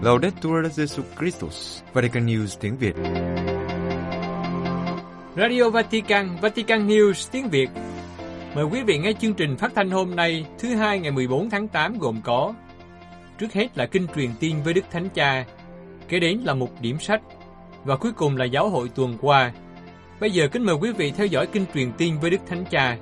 Laudetur Jesus Christus, Vatican News tiếng Việt. Radio Vatican, Vatican News tiếng Việt. Mời quý vị nghe chương trình phát thanh hôm nay, thứ Hai ngày 14 tháng 8 gồm có: trước hết là kinh truyền tin với Đức Thánh Cha, kế đến là mục điểm sách, và cuối cùng là giáo hội tuần qua. Bây giờ kính mời quý vị theo dõi kinh truyền tin với Đức Thánh Cha.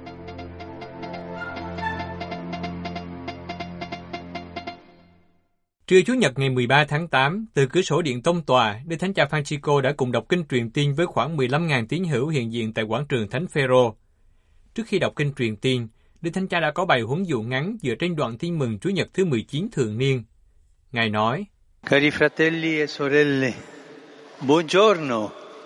Trưa Chủ nhật ngày 13 tháng 8, từ cửa sổ điện tông tòa, Đức Thánh Cha Francisco đã cùng đọc kinh truyền tin với khoảng 15.000 tín hữu hiện diện tại quảng trường Thánh Phêrô. Trước khi đọc kinh truyền tin, Đức Thánh Cha đã có bài huấn dụ ngắn dựa trên đoạn tin mừng Chủ nhật thứ 19 thường niên. Ngài nói: Cari fratelli e sorelle, buongiorno.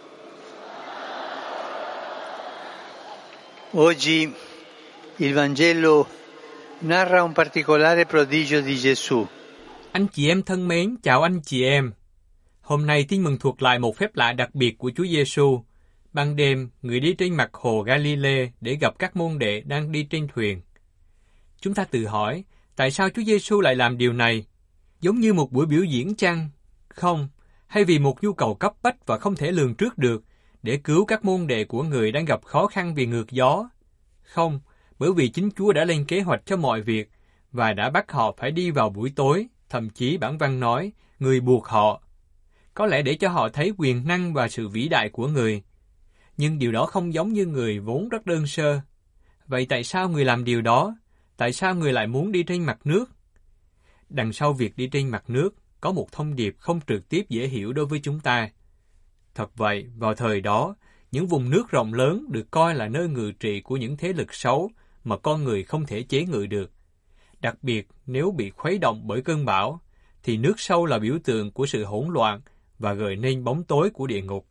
Oggi il Vangelo narra un particolare prodigio di Gesù. Anh chị em thân mến, chào anh chị em. Hôm nay tin mừng thuật lại một phép lạ đặc biệt của Chúa Giêsu. Ban đêm, người đi trên mặt hồ Galilee để gặp các môn đệ đang đi trên thuyền. Chúng ta tự hỏi, tại sao Chúa Giêsu lại làm điều này? Giống như một buổi biểu diễn chăng? Không, hay vì một nhu cầu cấp bách và không thể lường trước được để cứu các môn đệ của người đang gặp khó khăn vì ngược gió? Không, bởi vì chính Chúa đã lên kế hoạch cho mọi việc và đã bắt họ phải đi vào buổi tối. Thậm chí bản văn nói, người buộc họ. Có lẽ để cho họ thấy quyền năng và sự vĩ đại của người. Nhưng điều đó không giống như người vốn rất đơn sơ. Vậy tại sao người làm điều đó? Tại sao người lại muốn đi trên mặt nước? Đằng sau việc đi trên mặt nước, có một thông điệp không trực tiếp dễ hiểu đối với chúng ta. Thật vậy, vào thời đó, những vùng nước rộng lớn được coi là nơi ngự trị của những thế lực xấu mà con người không thể chế ngự được. Đặc biệt, nếu bị khuấy động bởi cơn bão, thì nước sâu là biểu tượng của sự hỗn loạn và gợi nên bóng tối của địa ngục.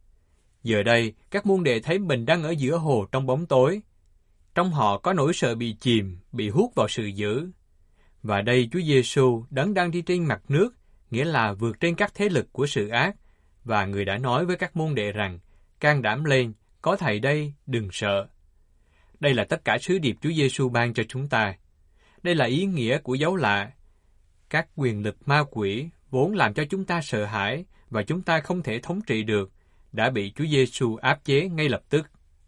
Giờ đây, các môn đệ thấy mình đang ở giữa hồ trong bóng tối. Trong họ có nỗi sợ bị chìm, bị hút vào sự dữ. Và đây Chúa Giêsu đấng đang đi trên mặt nước, nghĩa là vượt trên các thế lực của sự ác, và người đã nói với các môn đệ rằng, can đảm lên, có Thầy đây, đừng sợ. Đây là tất cả sứ điệp Chúa Giêsu ban cho chúng ta. Đây là ý nghĩa của dấu lạ. Các quyền lực ma quỷ vốn làm cho chúng ta sợ hãi và chúng ta không thể thống trị được, đã bị Chúa Giêsu áp chế ngay lập tức.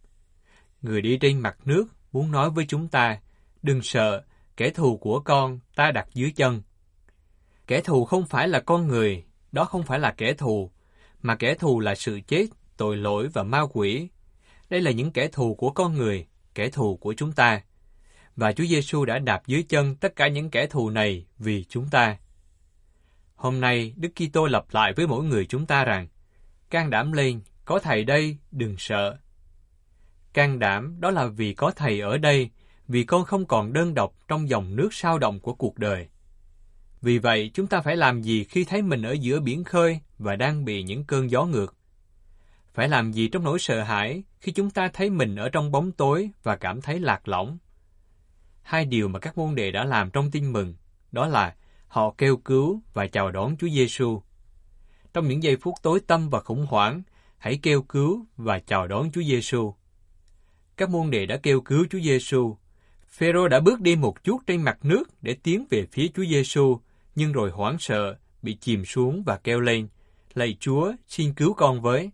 Người đi trên mặt nước muốn nói với chúng ta, đừng sợ, kẻ thù của con ta đặt dưới chân. Kẻ thù không phải là con người, đó không phải là kẻ thù, mà kẻ thù là sự chết, tội lỗi và ma quỷ. Đây là những kẻ thù của con người, kẻ thù của chúng ta. Và Chúa Giêsu đã đạp dưới chân tất cả những kẻ thù này vì chúng ta. Hôm nay, Đức Kitô lặp lại với mỗi người chúng ta rằng, can đảm lên, có Thầy đây, đừng sợ. Can đảm đó là vì có Thầy ở đây, vì con không còn đơn độc trong dòng nước sao động của cuộc đời. Vì vậy, chúng ta phải làm gì khi thấy mình ở giữa biển khơi và đang bị những cơn gió ngược? Phải làm gì trong nỗi sợ hãi khi chúng ta thấy mình ở trong bóng tối và cảm thấy lạc lõng? Hai điều mà các môn đệ đã làm trong tin mừng, đó là họ kêu cứu và chào đón Chúa Giêsu. Trong những giây phút tối tăm và khủng hoảng, hãy kêu cứu và chào đón Chúa Giêsu. Các môn đệ đã kêu cứu Chúa Giêsu. Phêrô đã bước đi một chút trên mặt nước để tiến về phía Chúa Giêsu, nhưng rồi hoảng sợ, bị chìm xuống và kêu lên, lạy Chúa, xin cứu con với.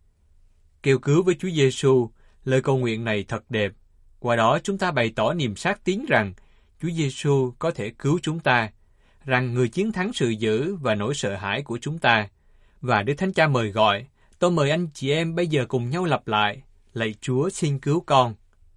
Kêu cứu với Chúa Giêsu, lời cầu nguyện này thật đẹp. Qua đó chúng ta bày tỏ niềm xác tín rằng Chúa Giêsu có thể cứu chúng ta, rằng người chiến thắng sự dữ và nỗi sợ hãi của chúng ta. Và Đức Thánh Cha mời gọi, tôi mời anh chị em bây giờ cùng nhau lặp lại, lạy Chúa xin cứu con.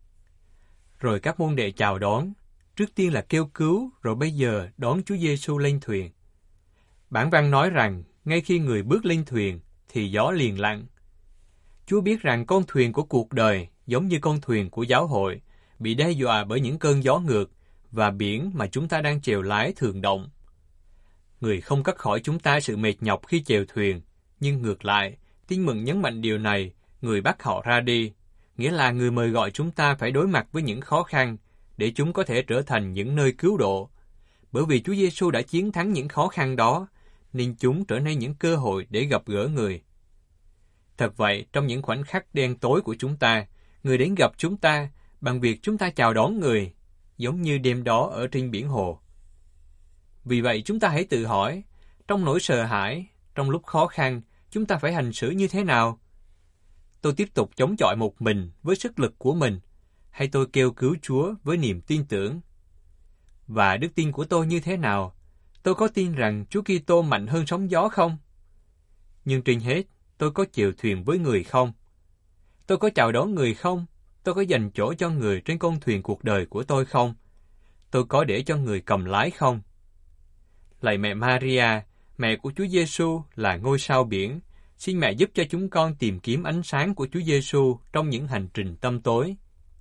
Rồi các môn đệ chào đón, trước tiên là kêu cứu, rồi bây giờ đón Chúa Giêsu lên thuyền. Bản văn nói rằng, ngay khi người bước lên thuyền, thì gió liền lặng. Chúa biết rằng con thuyền của cuộc đời, giống như con thuyền của giáo hội, bị đe dọa bởi những cơn gió ngược, và biển mà chúng ta đang chèo lái thường động. Người không cắt khỏi chúng ta sự mệt nhọc khi chèo thuyền, nhưng ngược lại, tin mừng nhấn mạnh điều này, người bắt họ ra đi, nghĩa là người mời gọi chúng ta phải đối mặt với những khó khăn, để chúng có thể trở thành những nơi cứu độ. Bởi vì Chúa Giêsu đã chiến thắng những khó khăn đó, nên chúng trở nên những cơ hội để gặp gỡ người. Thật vậy, trong những khoảnh khắc đen tối của chúng ta, người đến gặp chúng ta bằng việc chúng ta chào đón người, giống như đêm đó ở trên biển hồ. Vì vậy chúng ta hãy tự hỏi, Trong nỗi sợ hãi, trong lúc khó khăn, chúng ta phải hành xử như thế nào? Tôi tiếp tục chống chọi một mình với sức lực của mình, hay tôi kêu cứu Chúa với niềm tin tưởng? Và đức tin của tôi như thế nào? Tôi có tin rằng Chúa Kitô mạnh hơn sóng gió không? Nhưng trên hết, tôi có chèo thuyền với người không? Tôi có chào đón người không? Tôi có dành chỗ cho người trên con thuyền cuộc đời của tôi không? Tôi có để cho người cầm lái không? Lạy mẹ Maria, mẹ của Chúa Giêsu là ngôi sao biển, xin mẹ giúp cho chúng con tìm kiếm ánh sáng của Chúa Giêsu trong những hành trình tăm tối.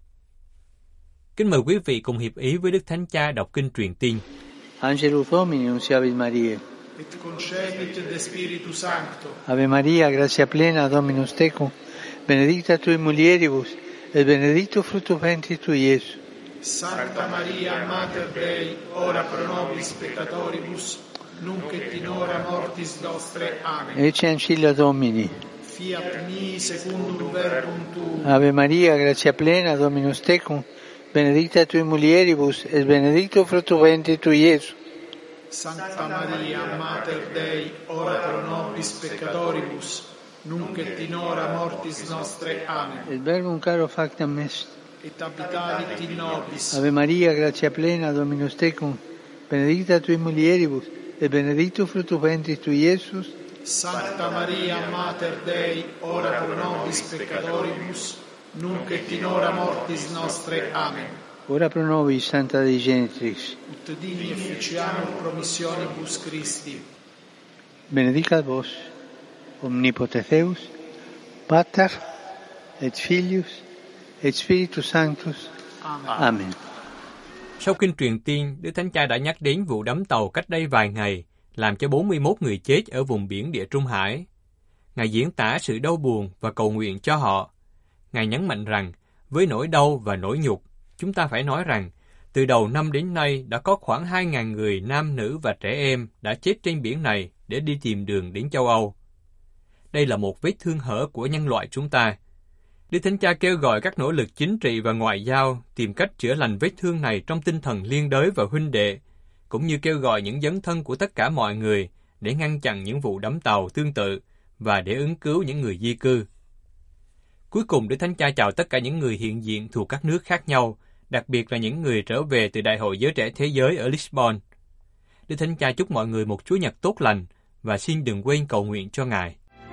Kính mời quý vị cùng hiệp ý với Đức Thánh Cha đọc kinh truyền tin. Angelus Domini, nunciavit Mariae. Et concepit de Spiritu Sancto. Ave Maria, gratia plena, Dominus tecum, benedicta tui mulieribus, et benedictus fructus ventris tui, Iesus. Sancta Maria, Mater Dei, ora pro nobis peccatoribus, nunc et in hora mortis nostre. Amen. Ecce ancilla Domini. Fiat mi secundum verbum tuum. Ave Maria, gratia plena, Dominus tecum, benedicta tui mulieribus, et benedictus fructus ventris tui, Iesus. Sancta Maria, Mater Dei, ora pro nobis peccatoribus, nunc et in hora mortis nostre. Amen. Et verbum caro factam est. Et habitavit in nobis. Ave Maria, gratia plena, Dominus tecum, benedicta tui mulieribus, et benedictus fructus ventris tui, Iesus. Sancta Maria, Mater Dei, ora pro nobis peccatoribus, nunc et in hora mortis nostre. Amen. Ora pro nobis, Santa Dei Genitrix. Ut digni officiamur promissionibus Christi. Benedicat vos, omnipotens Deus, Pater, et Filius, et Spiritus Sanctus. Amen. Amen. Sau kinh truyền tiên, Đức Thánh Cha đã nhắc đến vụ đắm tàu cách đây vài ngày, làm cho 41 người chết ở vùng biển Địa Trung Hải. Ngài diễn tả sự đau buồn và cầu nguyện cho họ. Ngài nhấn mạnh rằng, với nỗi đau và nỗi nhục, chúng ta phải nói rằng, từ đầu năm đến nay đã có khoảng 2.000 người nam nữ và trẻ em đã chết trên biển này để đi tìm đường đến châu Âu. Đây là một vết thương hở của nhân loại chúng ta. Đức Thánh Cha kêu gọi các nỗ lực chính trị và ngoại giao tìm cách chữa lành vết thương này trong tinh thần liên đới và huynh đệ, cũng như kêu gọi những dấn thân của tất cả mọi người để ngăn chặn những vụ đắm tàu tương tự và để ứng cứu những người di cư. Cuối cùng, Đức Thánh Cha chào tất cả những người hiện diện thuộc các nước khác nhau, đặc biệt là những người trở về từ Đại hội Giới Trẻ Thế Giới ở Lisbon. Đức Thánh Cha chúc mọi người một Chúa Nhật tốt lành và xin đừng quên cầu nguyện cho Ngài.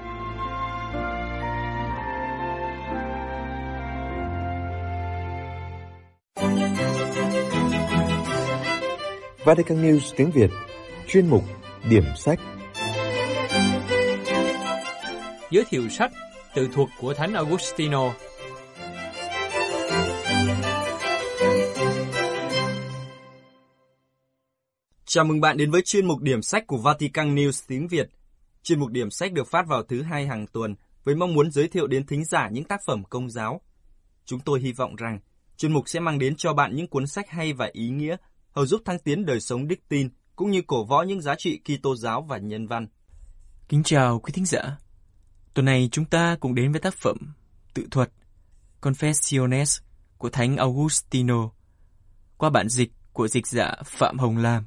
Vatican News tiếng Việt, chuyên mục Điểm sách. Giới thiệu sách Tự thuật của Thánh Augustino. Chào mừng bạn đến với chuyên mục Điểm sách của Vatican News tiếng Việt. Chuyên mục Điểm sách được phát vào thứ Hai hàng tuần với mong muốn giới thiệu đến thính giả những tác phẩm công giáo. Chúng tôi hy vọng rằng chuyên mục sẽ mang đến cho bạn những cuốn sách hay và ý nghĩa, hầu giúp thăng tiến đời sống đức tin cũng như cổ võ những giá trị Kitô giáo và nhân văn. Kính chào quý thính giả. Tuần này chúng ta cùng đến với tác phẩm Tự thuật Confessiones của Thánh Augustino qua bản dịch của dịch giả Phạm Hồng Lam.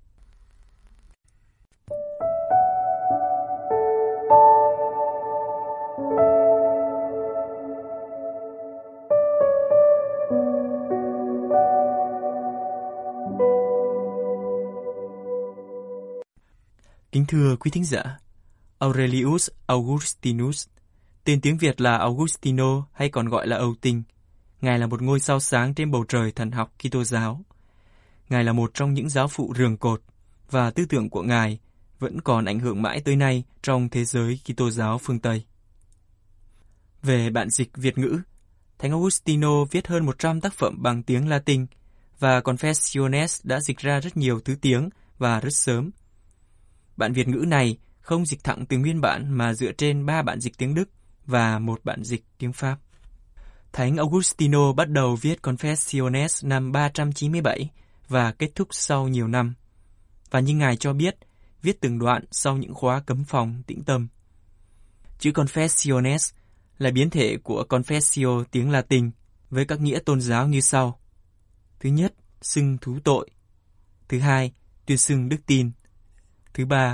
Kính thưa quý thính giả, Aurelius Augustinus, tên tiếng Việt là Augustino hay còn gọi là Âu Tinh. Ngài là một ngôi sao sáng trên bầu trời thần học Kitô giáo. Ngài là một trong những giáo phụ rường cột và tư tưởng của Ngài vẫn còn ảnh hưởng mãi tới nay trong thế giới Kitô giáo phương Tây. Về bản dịch Việt ngữ, Thánh Augustino viết hơn 100 tác phẩm bằng tiếng Latin và Confessiones đã dịch ra rất nhiều thứ tiếng và rất sớm. Bản Việt ngữ này không dịch thẳng từ nguyên bản mà dựa trên 3 bản dịch tiếng Đức và một bản dịch tiếng Pháp. Thánh Augustino bắt đầu viết Confessiones năm 397 và kết thúc sau nhiều năm. Và như Ngài cho biết, viết từng đoạn sau những khóa cấm phòng tĩnh tâm. Chữ Confessiones là biến thể của Confessio tiếng Latin với các nghĩa tôn giáo như sau. Thứ nhất, xưng thú tội. Thứ hai, tuyên xưng đức tin. Thứ ba,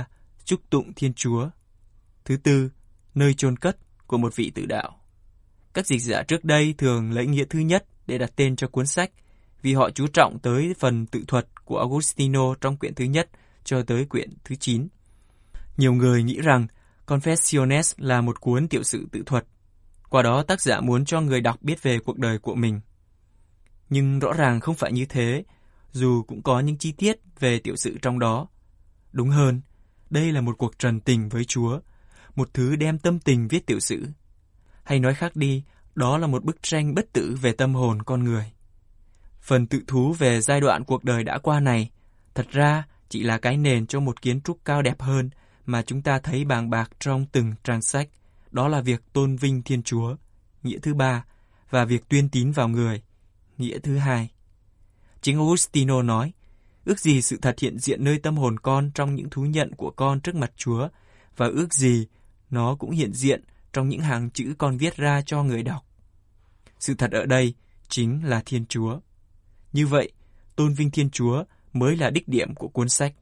chúc tụng Thiên Chúa. Thứ tư, nơi chôn cất của một vị tử đạo. Các dịch giả trước đây thường lấy nghĩa thứ nhất để đặt tên cho cuốn sách, vì họ chú trọng tới phần tự thuật của Augustino trong quyển thứ nhất cho tới quyển thứ 9. Nhiều người nghĩ rằng Confessiones là một cuốn tiểu sử tự thuật. Qua đó tác giả muốn cho người đọc biết về cuộc đời của mình. Nhưng rõ ràng không phải như thế, dù cũng có những chi tiết về tiểu sử trong đó. Đúng hơn, đây là một cuộc trần tình với Chúa, một thứ đem tâm tình viết tiểu sử. Hay nói khác đi, đó là một bức tranh bất tử về tâm hồn con người. Phần tự thú về giai đoạn cuộc đời đã qua này, thật ra chỉ là cái nền cho một kiến trúc cao đẹp hơn mà chúng ta thấy bàng bạc trong từng trang sách. Đó là việc tôn vinh Thiên Chúa, nghĩa thứ ba, và việc tuyên tín vào người, nghĩa thứ hai. Chính Augustino nói, ước gì sự thật hiện diện nơi tâm hồn con trong những thú nhận của con trước mặt Chúa, và ước gì nó cũng hiện diện trong những hàng chữ con viết ra cho người đọc. Sự thật ở đây chính là Thiên Chúa. Như vậy, tôn vinh Thiên Chúa mới là đích điểm của cuốn sách.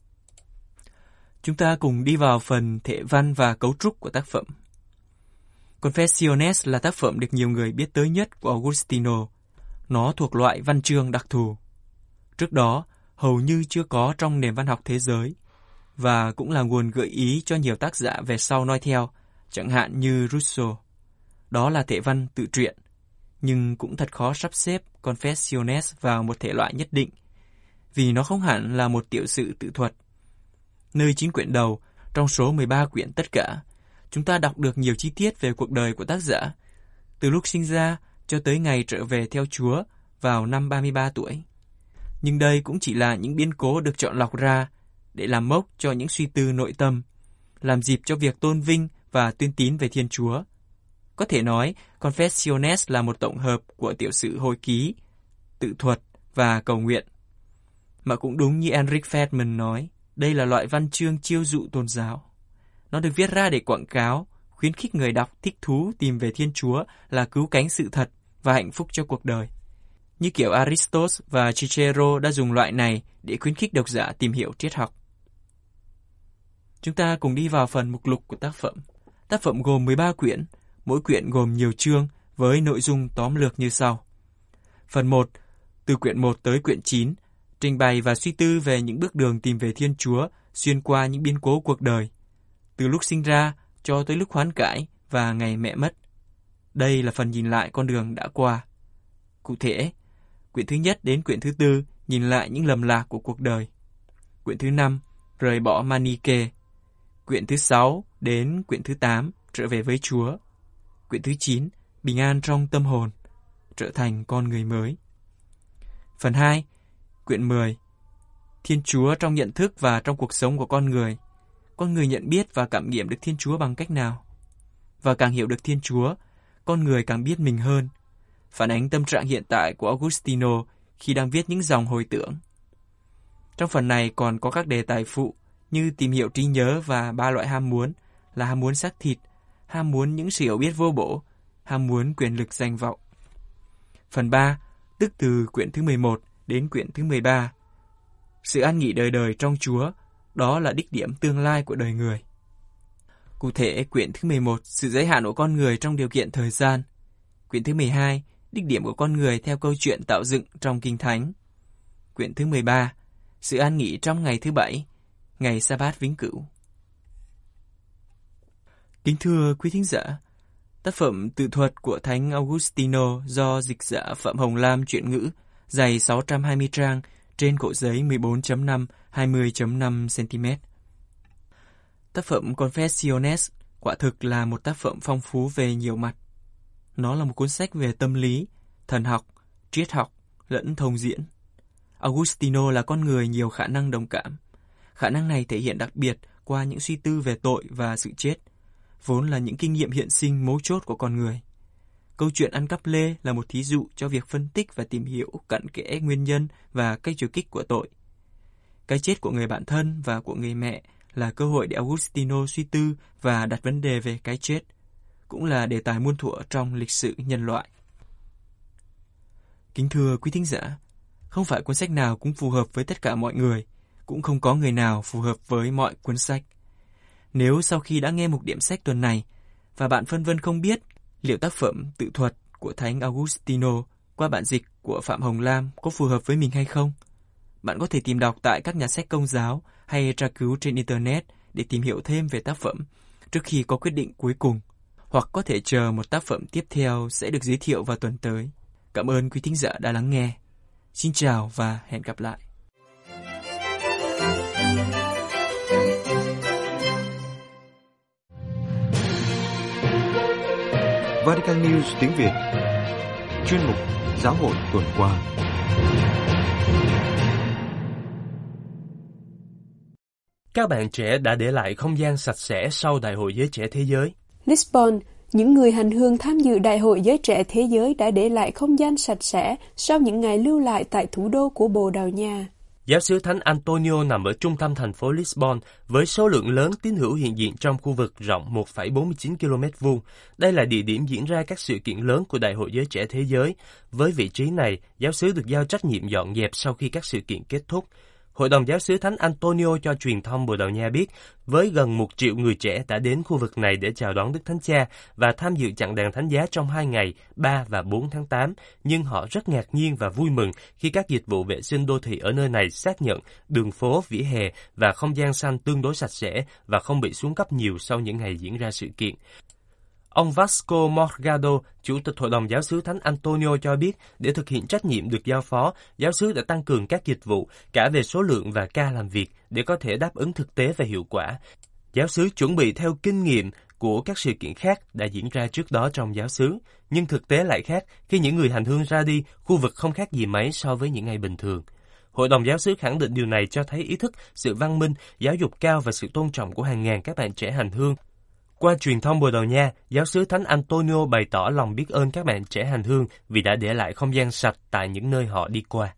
Chúng ta cùng đi vào phần thể văn và cấu trúc của tác phẩm. Confessiones là tác phẩm được nhiều người biết tới nhất của Augustino. Nó thuộc loại văn chương đặc thù. Trước đó, hầu như chưa có trong nền văn học thế giới, và cũng là nguồn gợi ý cho nhiều tác giả về sau noi theo, chẳng hạn như Rousseau. Đó là thể văn tự truyện, nhưng cũng thật khó sắp xếp Confessiones vào một thể loại nhất định, vì nó không hẳn là một tiểu sử tự thuật. Nơi 9 quyển đầu, trong số 13 quyển tất cả, chúng ta đọc được nhiều chi tiết về cuộc đời của tác giả, từ lúc sinh ra cho tới ngày trở về theo Chúa vào năm 33 tuổi. Nhưng đây cũng chỉ là những biến cố được chọn lọc ra để làm mốc cho những suy tư nội tâm, làm dịp cho việc tôn vinh và tuyên tín về Thiên Chúa. Có thể nói, Confessiones là một tổng hợp của tiểu sử hồi ký, tự thuật và cầu nguyện. Mà cũng đúng như Enric Feldman nói, đây là loại văn chương chiêu dụ tôn giáo. Nó được viết ra để quảng cáo, khuyến khích người đọc thích thú tìm về Thiên Chúa là cứu cánh sự thật và hạnh phúc cho cuộc đời. Như kiểu Aristotle và Cicero đã dùng loại này để khuyến khích độc giả tìm hiểu triết học. Chúng ta cùng đi vào phần mục lục của tác phẩm. Tác phẩm gồm 13 quyển, mỗi quyển gồm nhiều chương với nội dung tóm lược như sau. Phần 1, từ quyển 1 tới quyển 9, trình bày và suy tư về những bước đường tìm về Thiên Chúa xuyên qua những biến cố cuộc đời, từ lúc sinh ra cho tới lúc hoán cải và ngày mẹ mất. Đây là phần nhìn lại con đường đã qua. Cụ thể, quyển thứ nhất đến quyển thứ 4 nhìn lại những lầm lạc của cuộc đời. Quyển thứ 5 rời bỏ Maniche. Quyển thứ 6 đến quyển thứ 8 trở về với Chúa. Quyển thứ 9 bình an trong tâm hồn, trở thành con người mới. Phần 2, quyển 10 Thiên Chúa trong nhận thức và trong cuộc sống của con người. Con người nhận biết và cảm nghiệm được Thiên Chúa bằng cách nào? Và càng hiểu được Thiên Chúa, con người càng biết mình hơn. Phản ánh tâm trạng hiện tại của Augustino khi đang viết những dòng hồi tưởng. Trong phần này còn có các đề tài phụ như tìm hiểu trí nhớ và 3 loại ham muốn là ham muốn xác thịt, ham muốn những sự hiểu biết vô bổ, ham muốn quyền lực danh vọng. Phần 3, tức từ quyển thứ 11 đến quyển thứ 13. Sự an nghỉ đời đời trong Chúa, đó là đích điểm tương lai của đời người. Cụ thể, quyển thứ 11, sự giới hạn của con người trong điều kiện thời gian. Quyển thứ 12, đích điểm của con người theo câu chuyện tạo dựng trong Kinh Thánh. Quyển thứ 13, sự an nghỉ trong ngày thứ 7, ngày Sa-bát vĩnh cửu. Kính thưa quý thính giả, tác phẩm tự thuật của Thánh Augustino do dịch giả Phạm Hồng Lam chuyển ngữ, dày 620 trang, trên cộ giấy 14.5, 20.5 cm. Tác phẩm Confessiones quả thực là một tác phẩm phong phú về nhiều mặt. Nó là một cuốn sách về tâm lý, thần học, triết học, lẫn thông diễn. Augustino là con người nhiều khả năng đồng cảm. Khả năng này thể hiện đặc biệt qua những suy tư về tội và sự chết, vốn là những kinh nghiệm hiện sinh mấu chốt của con người. Câu chuyện ăn cắp lê là một thí dụ cho việc phân tích và tìm hiểu cặn kẽ nguyên nhân và cách truy kích của tội. Cái chết của người bạn thân và của người mẹ là cơ hội để Augustino suy tư và đặt vấn đề về cái chết, cũng là đề tài muôn thuở trong lịch sử nhân loại. Kính thưa quý thính giả, không phải cuốn sách nào cũng phù hợp với tất cả mọi người, cũng không có người nào phù hợp với mọi cuốn sách. Nếu sau khi đã nghe mục điểm sách tuần này và bạn phân vân không biết liệu tác phẩm tự thuật của Thánh Augustino qua bản dịch của Phạm Hồng Lam có phù hợp với mình hay không, bạn có thể tìm đọc tại các nhà sách Công giáo hay tra cứu trên Internet để tìm hiểu thêm về tác phẩm trước khi có quyết định cuối cùng, hoặc có thể chờ một tác phẩm tiếp theo sẽ được giới thiệu vào tuần tới. Cảm ơn quý thính giả đã lắng nghe. Xin chào và hẹn gặp lại. Vatican News tiếng Việt. Chuyên mục Giáo hội tuần qua. Các bạn trẻ đã để lại không gian sạch sẽ sau Đại hội Giới Trẻ Thế Giới. Lisbon, những người hành hương tham dự Đại hội Giới Trẻ Thế Giới đã để lại không gian sạch sẽ sau những ngày lưu lại tại thủ đô của Bồ Đào Nha. Giáo xứ Thánh Antonio nằm ở trung tâm thành phố Lisbon với số lượng lớn tín hữu hiện diện trong khu vực rộng 1,49 km². Đây là địa điểm diễn ra các sự kiện lớn của Đại hội Giới Trẻ Thế Giới. Với vị trí này, giáo xứ được giao trách nhiệm dọn dẹp sau khi các sự kiện kết thúc. Hội đồng giáo xứ Thánh Antonio cho truyền thông Bồ Đào Nha biết, với gần 1 triệu người trẻ đã đến khu vực này để chào đón Đức Thánh Cha và tham dự chặng đàn thánh giá trong 2 ngày 3 và 4 tháng 8, nhưng họ rất ngạc nhiên và vui mừng khi các dịch vụ vệ sinh đô thị ở nơi này xác nhận đường phố, vỉa hè và không gian xanh tương đối sạch sẽ và không bị xuống cấp nhiều sau những ngày diễn ra sự kiện. Ông Vasco Morgado, Chủ tịch Hội đồng Giáo xứ Thánh Antonio cho biết, để thực hiện trách nhiệm được giao phó, giáo xứ đã tăng cường các dịch vụ, cả về số lượng và ca làm việc, để có thể đáp ứng thực tế và hiệu quả. Giáo xứ chuẩn bị theo kinh nghiệm của các sự kiện khác đã diễn ra trước đó trong giáo xứ, nhưng thực tế lại khác khi những người hành hương ra đi, khu vực không khác gì mấy so với những ngày bình thường. Hội đồng giáo xứ khẳng định điều này cho thấy ý thức, sự văn minh, giáo dục cao và sự tôn trọng của hàng ngàn các bạn trẻ hành hương. Qua truyền thông Bồ Đào Nha, giáo xứ Thánh Antonio bày tỏ lòng biết ơn các bạn trẻ hành hương vì đã để lại không gian sạch tại những nơi họ đi qua.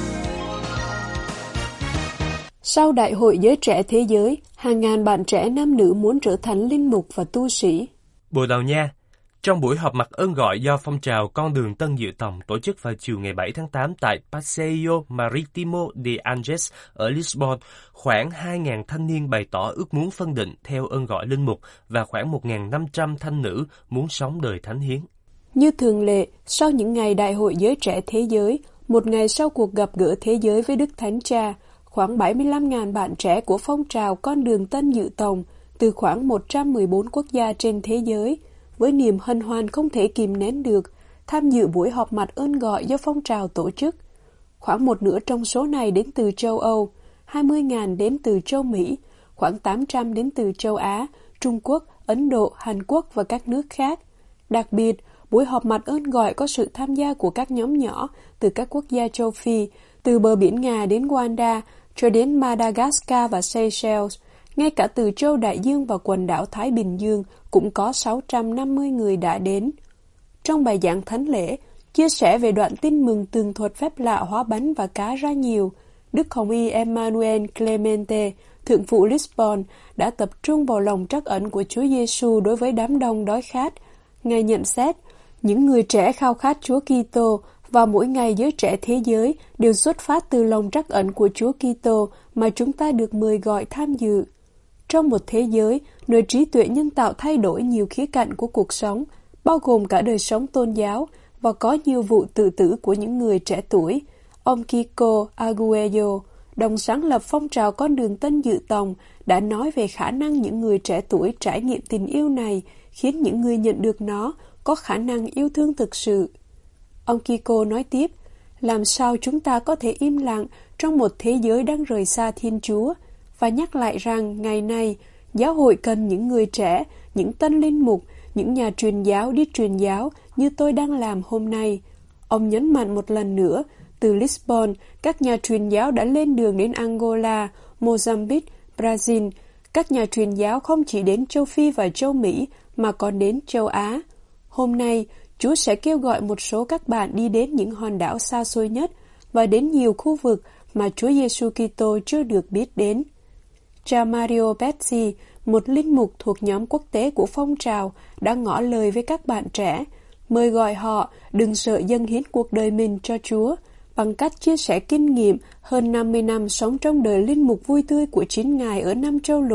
Sau Đại hội Giới Trẻ Thế Giới, hàng ngàn bạn trẻ nam nữ muốn trở thành linh mục và tu sĩ. Bồ Đào Nha. Trong buổi họp mặt ơn gọi do phong trào Con đường Tân Dự Tòng tổ chức vào chiều ngày 7 tháng 8 tại Passeio Marítimo de Anges ở Lisbon, khoảng 2.000 thanh niên bày tỏ ước muốn phân định theo ơn gọi linh mục và khoảng 1.500 thanh nữ muốn sống đời thánh hiến. Như thường lệ, sau những ngày Đại hội Giới Trẻ Thế Giới, một ngày sau cuộc gặp gỡ thế giới với Đức Thánh Cha, khoảng 75.000 bạn trẻ của phong trào Con đường Tân Dự Tòng từ khoảng 114 quốc gia trên thế giới, với niềm hân hoan không thể kìm nén được, tham dự buổi họp mặt ơn gọi do phong trào tổ chức. Khoảng một nửa trong số này đến từ châu Âu, 20.000 đến từ châu Mỹ, khoảng 800 đến từ châu Á, Trung Quốc, Ấn Độ, Hàn Quốc và các nước khác. Đặc biệt, buổi họp mặt ơn gọi có sự tham gia của các nhóm nhỏ từ các quốc gia châu Phi, từ bờ biển Nga đến Rwanda, cho đến Madagascar và Seychelles. Ngay cả từ châu Đại Dương và quần đảo Thái Bình Dương cũng có 650 người đã đến. Trong bài giảng thánh lễ, chia sẻ về đoạn tin mừng tường thuật phép lạ hóa bánh và cá ra nhiều, Đức Hồng Y Emmanuel Clemente, thượng phụ Lisbon, đã tập trung vào lòng trắc ẩn của Chúa Giêsu đối với đám đông đói khát. Ngài nhận xét, những người trẻ khao khát Chúa Kitô và mỗi ngày Giới Trẻ Thế Giới đều xuất phát từ lòng trắc ẩn của Chúa Kitô mà chúng ta được mời gọi tham dự. Trong một thế giới, nơi trí tuệ nhân tạo thay đổi nhiều khía cạnh của cuộc sống, bao gồm cả đời sống tôn giáo, và có nhiều vụ tự tử của những người trẻ tuổi, ông Kiko Aguayo, đồng sáng lập phong trào Con đường Tân Dự Tòng, đã nói về khả năng những người trẻ tuổi trải nghiệm tình yêu này, khiến những người nhận được nó có khả năng yêu thương thực sự. Ông Kiko nói tiếp, làm sao chúng ta có thể im lặng trong một thế giới đang rời xa Thiên Chúa, và nhắc lại rằng ngày nay, giáo hội cần những người trẻ, những tân linh mục, những nhà truyền giáo đi truyền giáo như tôi đang làm hôm nay. Ông nhấn mạnh một lần nữa, từ Lisbon, các nhà truyền giáo đã lên đường đến Angola, Mozambique, Brazil. Các nhà truyền giáo không chỉ đến châu Phi và châu Mỹ, mà còn đến châu Á. Hôm nay, Chúa sẽ kêu gọi một số các bạn đi đến những hòn đảo xa xôi nhất và đến nhiều khu vực mà Chúa Giêsu Kitô chưa được biết đến. Cha Mario Pezzi, một linh mục thuộc nhóm quốc tế của phong trào, đã ngỏ lời với các bạn trẻ, mời gọi họ đừng sợ dâng hiến cuộc đời mình cho Chúa, bằng cách chia sẻ kinh nghiệm hơn 50 năm sống trong đời linh mục vui tươi của chính Ngài ở 5 châu lục.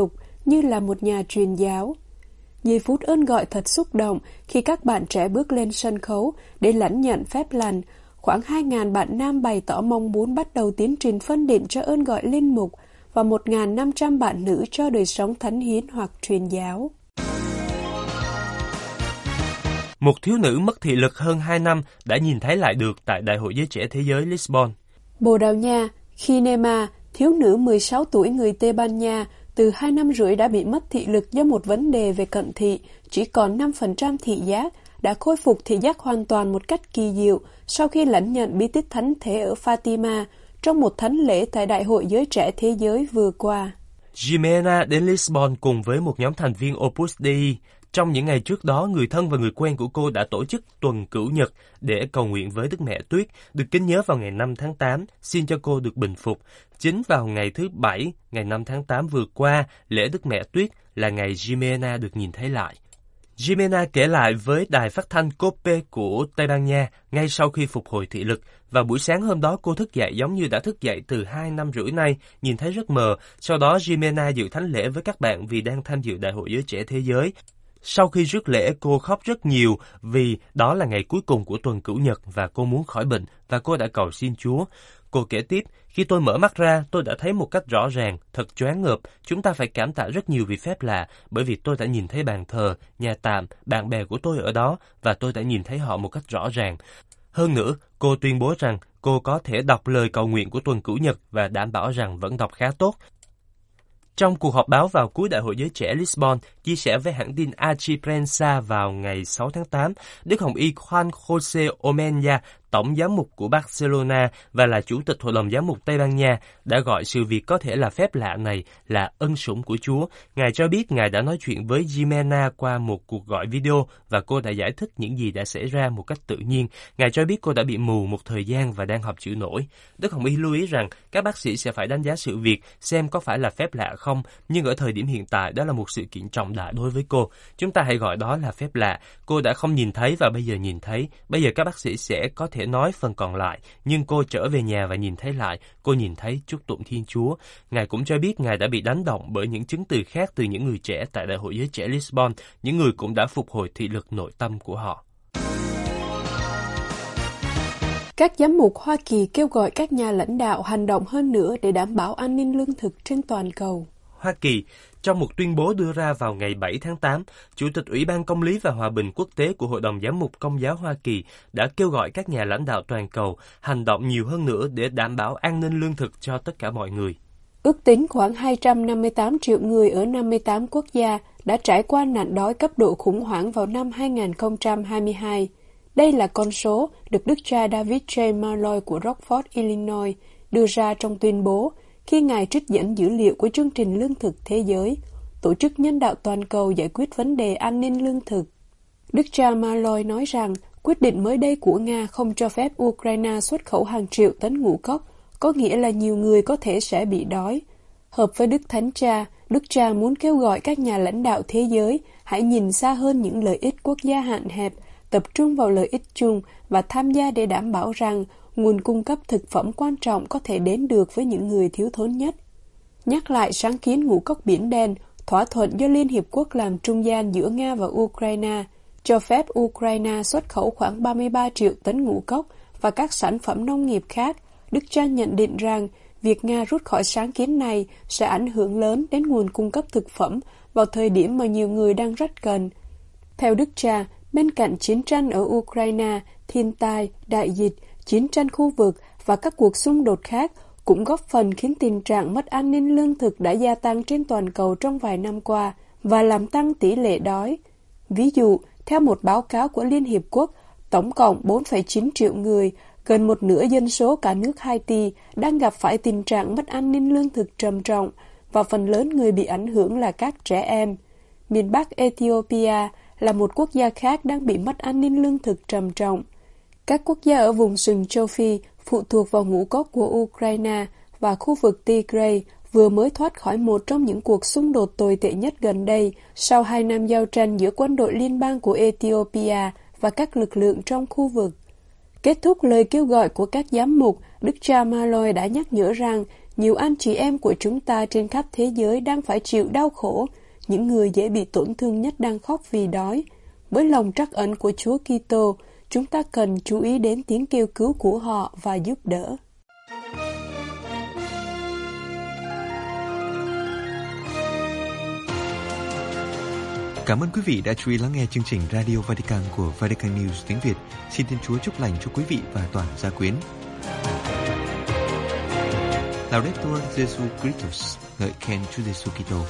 như là một nhà truyền giáo. Giây phút ơn gọi thật xúc động khi các bạn trẻ bước lên sân khấu để lãnh nhận phép lành. Khoảng 2.000 bạn nam bày tỏ mong muốn bắt đầu tiến trình phân định cho ơn gọi linh mục và 1.500 bạn nữ cho đời sống thánh hiến hoặc truyền giáo. Một thiếu nữ mất thị lực hơn 2 năm đã nhìn thấy lại được tại Đại hội Giới Trẻ Thế Giới Lisbon. Bồ Đào Nha, Kinema, thiếu nữ 16 tuổi người Tây Ban Nha, từ 2 năm rưỡi đã bị mất thị lực do một vấn đề về cận thị, chỉ còn 5% thị giác, đã khôi phục thị giác hoàn toàn một cách kỳ diệu sau khi lãnh nhận bí tích thánh thể ở Fatima trong một thánh lễ tại Đại hội Giới Trẻ Thế Giới vừa qua. Jimena đến Lisbon cùng với một nhóm thành viên Opus Dei. Trong những ngày trước đó, người thân và người quen của cô đã tổ chức tuần cửu nhật để cầu nguyện với Đức Mẹ Tuyết, được kính nhớ vào ngày 5 tháng 8, xin cho cô được bình phục. Chính vào ngày thứ Bảy, ngày 5 tháng 8 vừa qua, lễ Đức Mẹ Tuyết là ngày Jimena được nhìn thấy lại. Jimena kể lại với đài phát thanh COPE của Tây Ban Nha ngay sau khi phục hồi thị lực. Vào buổi sáng hôm đó, cô thức dậy giống như đã thức dậy từ 2 năm rưỡi nay, nhìn thấy rất mờ. Sau đó, Jimena dự thánh lễ với các bạn vì đang tham dự Đại hội Giới Trẻ Thế Giới. Sau khi rước lễ, cô khóc rất nhiều vì đó là ngày cuối cùng của tuần cửu nhật và cô muốn khỏi bệnh và cô đã cầu xin Chúa. Cô kể tiếp, khi tôi mở mắt ra, tôi đã thấy một cách rõ ràng, thật choáng ngợp. Chúng ta phải cảm tạ rất nhiều vì phép lạ, bởi vì tôi đã nhìn thấy bàn thờ, nhà tạm, bạn bè của tôi ở đó và tôi đã nhìn thấy họ một cách rõ ràng. Hơn nữa, cô tuyên bố rằng cô có thể đọc lời cầu nguyện của tuần cửu nhật và đảm bảo rằng vẫn đọc khá tốt. Trong cuộc họp báo vào cuối Đại hội Giới Trẻ Lisbon, chia sẻ với hãng tin Archiprensa vào ngày 6 tháng 8, Đức Hồng Y Juan José Omenya, Tổng giám mục của Barcelona và là Chủ tịch Hội đồng Giám mục Tây Ban Nha, đã gọi sự việc có thể là phép lạ này là ân sủng của Chúa. Ngài cho biết Ngài đã nói chuyện với Jimena qua một cuộc gọi video và cô đã giải thích những gì đã xảy ra một cách tự nhiên. Ngài cho biết cô đã bị mù một thời gian và đang học chữ nổi. Đức Hồng Y lưu ý rằng các bác sĩ sẽ phải đánh giá sự việc xem có phải là phép lạ không, nhưng ở thời điểm hiện tại đó là một sự kiện trọng đại đối với cô. Chúng ta hãy gọi đó là phép lạ. Cô đã không nhìn thấy và bây giờ nhìn thấy. Bây giờ các bác sĩ sẽ có thể nói phần còn lại, nhưng cô trở về nhà và nhìn thấy lại. Cô nhìn thấy chúc tụng Thiên Chúa. Ngài cũng cho biết Ngài đã bị đánh động bởi những chứng từ khác từ những người trẻ tại Đại hội Giới Trẻ Lisbon. Những người cũng đã phục hồi thị lực nội tâm của họ. Các giám mục Hoa Kỳ kêu gọi các nhà lãnh đạo hành động hơn nữa để đảm bảo an ninh lương thực trên toàn cầu. Hoa Kỳ, trong một tuyên bố đưa ra vào ngày 7 tháng 8, Chủ tịch Ủy ban Công lý và Hòa bình Quốc tế của Hội đồng Giám mục Công giáo Hoa Kỳ đã kêu gọi các nhà lãnh đạo toàn cầu hành động nhiều hơn nữa để đảm bảo an ninh lương thực cho tất cả mọi người. Ước tính khoảng 258 triệu người ở 58 quốc gia đã trải qua nạn đói cấp độ khủng hoảng vào năm 2022. Đây là con số được Đức cha David J. Malloy của Rockford, Illinois đưa ra trong tuyên bố khi Ngài trích dẫn dữ liệu của chương trình Lương thực Thế giới, tổ chức nhân đạo toàn cầu giải quyết vấn đề an ninh lương thực. Đức cha Malloy nói rằng quyết định mới đây của Nga không cho phép Ukraine xuất khẩu hàng triệu tấn ngũ cốc, có nghĩa là nhiều người có thể sẽ bị đói. Hợp với Đức Thánh Cha, Đức cha muốn kêu gọi các nhà lãnh đạo thế giới hãy nhìn xa hơn những lợi ích quốc gia hạn hẹp, tập trung vào lợi ích chung và tham gia để đảm bảo rằng nguồn cung cấp thực phẩm quan trọng có thể đến được với những người thiếu thốn nhất. Nhắc lại sáng kiến ngũ cốc Biển Đen, thỏa thuận do Liên Hiệp Quốc làm trung gian giữa Nga và Ukraine, cho phép Ukraine xuất khẩu khoảng 33 triệu tấn ngũ cốc và các sản phẩm nông nghiệp khác, Đức cha nhận định rằng việc Nga rút khỏi sáng kiến này sẽ ảnh hưởng lớn đến nguồn cung cấp thực phẩm vào thời điểm mà nhiều người đang rất cần. Theo Đức cha, bên cạnh chiến tranh ở Ukraine, thiên tai, đại dịch, chiến tranh khu vực và các cuộc xung đột khác cũng góp phần khiến tình trạng mất an ninh lương thực đã gia tăng trên toàn cầu trong vài năm qua và làm tăng tỷ lệ đói. Ví dụ, theo một báo cáo của Liên Hiệp Quốc, tổng cộng 4,9 triệu người, gần một nửa dân số cả nước Haiti đang gặp phải tình trạng mất an ninh lương thực trầm trọng và phần lớn người bị ảnh hưởng là các trẻ em. Miền Bắc Ethiopia là một quốc gia khác đang bị mất an ninh lương thực trầm trọng. Các quốc gia ở vùng sừng châu Phi phụ thuộc vào ngũ cốc của Ukraine và khu vực Tigray vừa mới thoát khỏi một trong những cuộc xung đột tồi tệ nhất gần đây sau 2 năm giao tranh giữa quân đội liên bang của Ethiopia và các lực lượng trong khu vực. Kết thúc lời kêu gọi của các giám mục, Đức cha Malloy đã nhắc nhở rằng Nhiều anh chị em của chúng ta trên khắp thế giới đang phải chịu đau khổ, những người dễ bị tổn thương nhất đang khóc vì đói. Với lòng trắc ẩn của Chúa Kitô, chúng ta cần chú ý đến tiếng kêu cứu của họ và giúp đỡ. Cảm ơn quý vị đã chú ý lắng nghe chương trình Radio Vatican của Vatican News tiếng Việt. Xin Thiên Chúa chúc lành cho quý vị và toàn gia quyến. Laudetur Jesus Christus, ngợi khen Chúa Giêsu Kitô.